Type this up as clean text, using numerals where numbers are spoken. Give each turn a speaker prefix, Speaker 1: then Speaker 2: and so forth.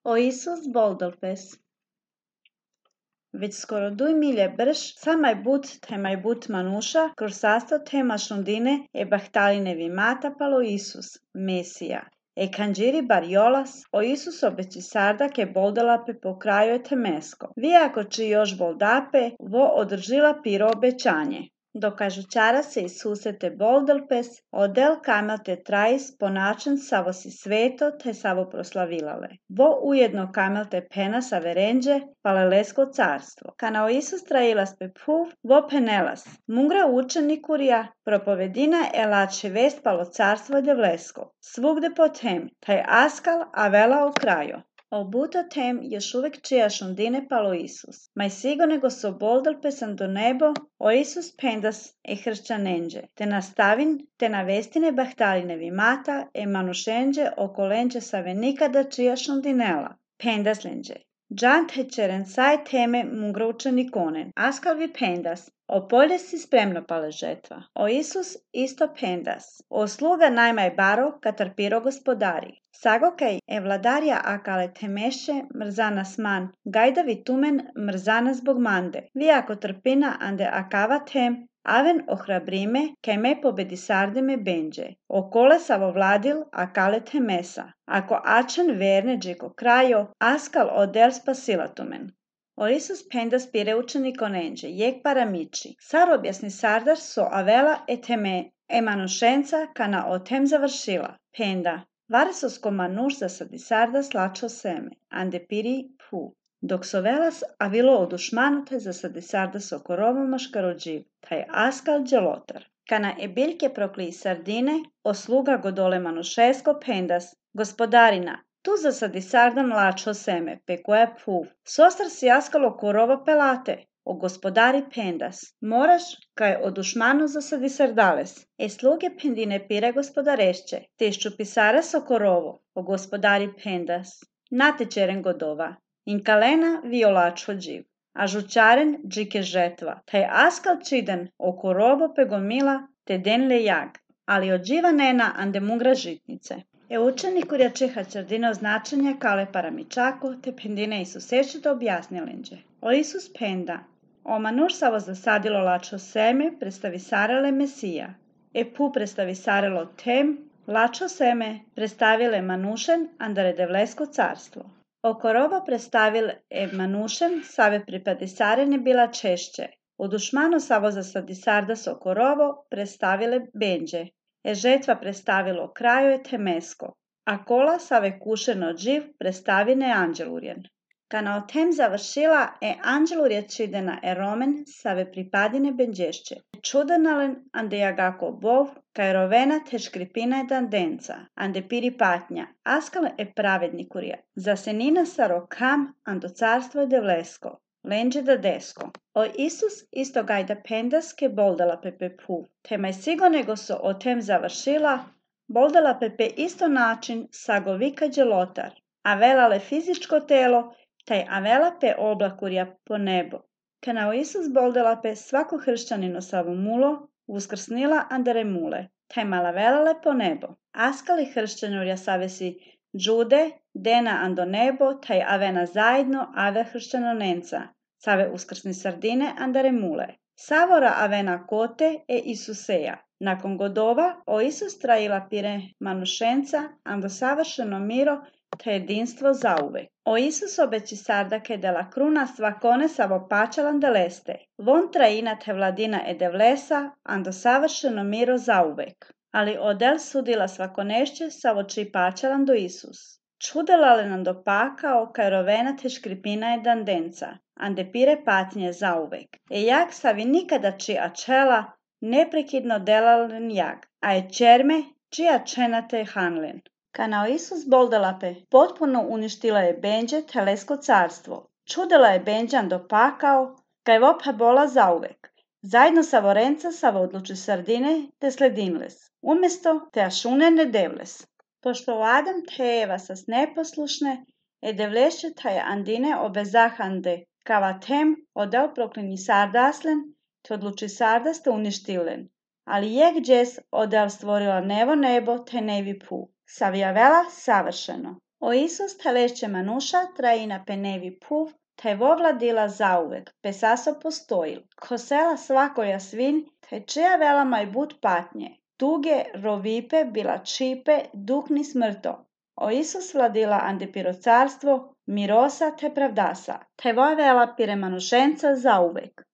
Speaker 1: O Isus boldalpes. Već skoro 2 milje brž, samaj but temaj but manuša, cursasto tema shundine e bahtaline vimata palo Isus, Mesija. E kanjiri barjolas, o Isus obeći sarda ke boldalape po kraju e temesko. Vi ako či još boldape, vo održila piro obećanje. Dokažućara se Isusete boldalpes, odel kamelte trais po način savo si sveto te savo proslavilale. Vo ujedno kamelte pena sa verenđe, palelesko carstvo. Kanao Isus trailas pe puv, vo penelas. Mungra učenikurija, propovedina elače vest palo carstvo devlesko. Svugde po tem, taj askal avela o krajo. Obuto tem još uvek čija šundine palo Isus. Maj sigo nego so boldalpesan do nebo, o Isus pendas e hršćanenđe, te nastavin, te navestine bahtaline vimata, e manušenđe okolenđe save nikada čija šundinela. Pendaslenđe. Džant hečeren saj teme mungra učenikonen. Askal vi pendas. O polje si spremno pale žetva. O Isus isto pendas. O sluga najmaj baro katarpiro gospodari. Sagokaj e vladarja akale temeše mrzana sman. Gajdavi tumen mrzana zbog mande. Vi ako trpina ande akava tem, aven ohrabrime, kaj me pobedi sardime benđe. O kole savo vladil akale temesa. Ako ačan verne džiko krajo, askal odel spasilatumen. O Isus pendas pire učenikonenđe, jek paramiči. Sar objasni sardar so avela e teme, e manušenca kana o tem završila. Penda, varesosko manuš za sadisarda slačo seme, ande piri pu. Dok so velas avilo o dušmanute za sadisarda sokorovo maškarođiv, taj askal dželotar. Kana e biljke prokli sardine, o sluga godole manušesko pendas, gospodarina, tu za sadisardam lačo seme, pe koja puv. Sostar si askalo korova pelate, o gospodari pendas. Moraš, kaj o dušmanu za sadisardales. E sluge pendine pire gospodarešće, te ščupisare sokorovo, o gospodari pendas. Natečeren godova. In kalena violačo dživ. A žučaren džike žetva. Taj askal čiden, o korovo pegomila, te den le jag. Ali od dživa nena ande mungra žitnice. E učenikurja čeha čardine označenja kale paramičako, te pendine Isuseće da objasnilenđe. O Isus penda. O manuš savo zasadilo lačo seme, predstavi sarele Mesija. E pu predstavi sarelo tem, lačo seme, predstavile manušen, andare devlesko carstvo. O koroba predstavil e manušen, save pripadisarene bila češće. U dušmanu savo zasadisarda so korovo, predstavile benđe. E žetva predstavilo kraju je temesko, a kola save kušeno dživ predstavine anđelurjen. Kana o tem završila e anđelurje čidena e romen save pripadine benđešće. Čudenalen ande jagako bov, kaj rovena te škripina je dandenca, ande piri patnja, askal e pravednikurja. Zasenina sa rokam ando carstvo je devlesko. Lenđe da desko. O Isus isto gajda pendaske boldala pepe puv. Temaj sigo nego so o tem završila, boldala pepe isto način sagovika dželotar. Avelale fizičko telo, taj avela pe oblakurja po nebo. Kana o Isus boldala pe svako hršćanino savo mulo, uskrsnila andere mule. Taj malavelale po nebo. Askali hršćanurja savesi džude, dena ando nebo, taj avena zajedno ave hršćanonenca. Save uskrsni sardine andare mule. Savora avena kote e Isuseja. Nakon godova o Isus traila pire manušenca ando savršeno miro te jedinstvo zauvek. O Isus obeći sardake de la kruna svakone savo pačalan deleste. Von traina te vladina e devlesa ando savršeno miro zauvek. Ali odel sudila svakonešće savo či pačalan do Isus. Čudelale nam do pakao kaj rovena te škripina je dandenca, ande pire patnje zauvek. E jak savi nikada čija čela neprekidno delalen jak, a je čerme čija čenate hanlen. Kana o Isus boldalape potpuno uništila je benđe telesko carstvo. Čudela je benđan do pakao kaj vopa bola zauvek. Zajedno sa vorenca savo odluči sardine te sledinles, umjesto te ašunene devles. Pošto Adam te Eva sas neposlušne, e devlešće taj andine obezahande, kava tem odel proklini sardaslen, te odluči sardas te uništilen. Ali jek džes odel stvorila nevo nebo te nevi pu. Savijavela savršeno. O Isus teleće manuša traina penevi puv, te vovladila zauvek, pesaso postojil. Kosela svakoja svin, te čija vela maj but patnje. Tuge rovipe bila čipe, dukni smrto. O Isus vladila andepiro carstvo, mirosa te pravdasa, te vela pire manušenca zauvek.